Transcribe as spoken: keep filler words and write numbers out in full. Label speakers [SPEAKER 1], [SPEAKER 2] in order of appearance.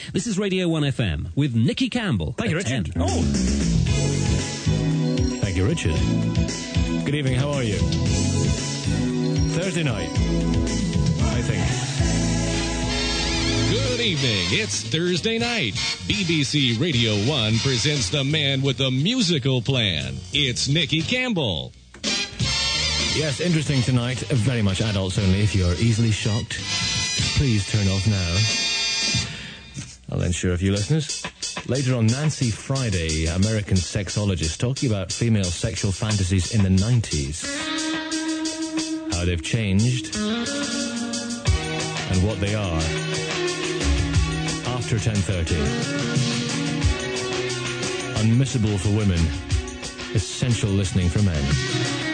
[SPEAKER 1] This is Radio one F M with Nicky Campbell.
[SPEAKER 2] Thank you, Richard.
[SPEAKER 1] ten.
[SPEAKER 2] Oh. Thank you, Richard. Good evening, how are you? Thursday night, I think.
[SPEAKER 3] Good evening. It's Thursday night. B B C Radio one presents the man with the musical plan. It's Nicky Campbell.
[SPEAKER 2] Yes, interesting tonight. Very much adults only. If you're easily shocked, please turn off now. I'll ensure a few listeners. Later on, Nancy Friday, American sexologist, talking about female sexual fantasies in the nineties. How they've changed and what they are. After ten thirty. Unmissable for women. Essential listening for men.